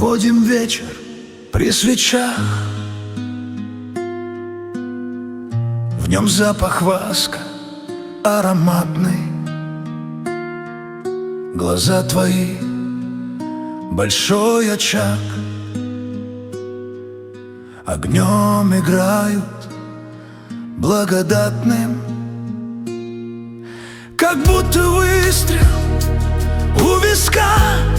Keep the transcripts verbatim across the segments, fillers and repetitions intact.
Проводим вечер при свечах, в нем запах воска ароматный. Глаза твои — большой очаг, огнем играют благодатным, как будто выстрел у виска.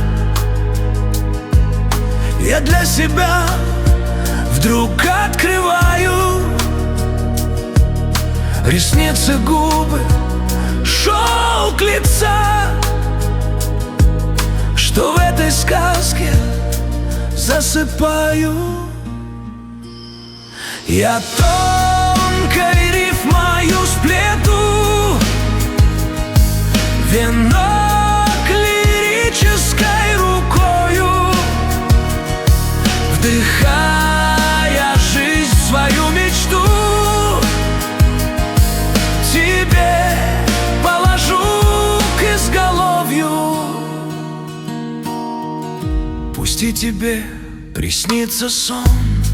Я для себя вдруг открываю ресницы, губы, шелк лица, что в этой сказке засыпаю. Я тонкой рифмою сплету венок лирической рукою, вдыхая жизнь в свою мечту, тебе положу к изголовью. Пусть и тебе приснится сон,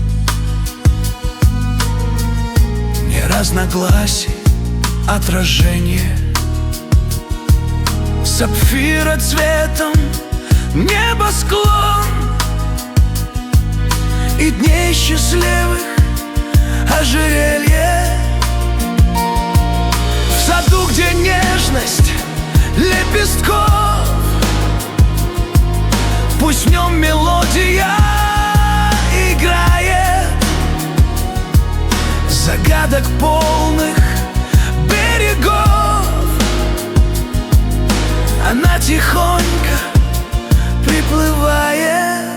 не разногласий отражение, сапфира цветом небосклон и дней счастливых ожерелье. В саду, где нежность лепестков, пусть в нем мелодия играет, загадок полных берегов она тихонько приплывает.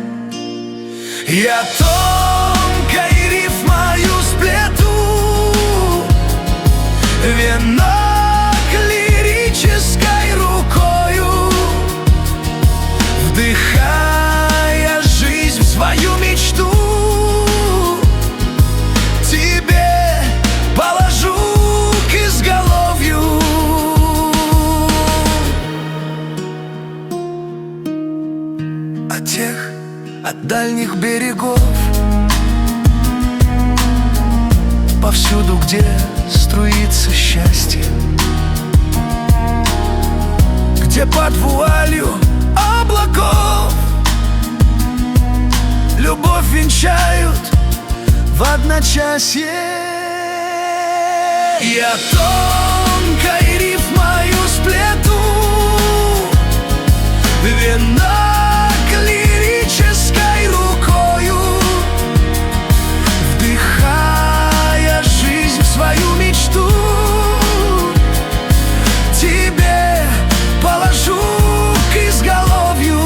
Я тонкой рифмою сплету венок лирической рукою, вдыхая жизнь в свою мечту, тебе положу к изголовью. От тех, от дальних берегов, повсюду, где струится счастье, где под вуалью облаков любовь венчают в одночасье. Я тонкой рифмою сплету венок лирической рукою, вдыхая жизнь в свою мечту, тебе положу к изголовью.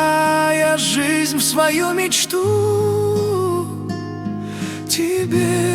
Вдыхая жизнь в свою мечту, тебе